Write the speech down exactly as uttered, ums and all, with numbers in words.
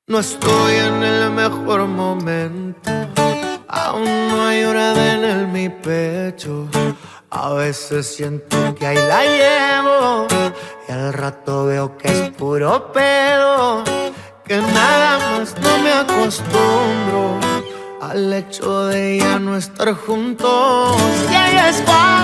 No estoy en el mejor momento, aún no hay orden en mi pecho. A veces siento que ahí la llevo y al rato veo que es puro pedo, que nada más no me acostumbro al hecho de ya no estar juntos. Y ella es fácil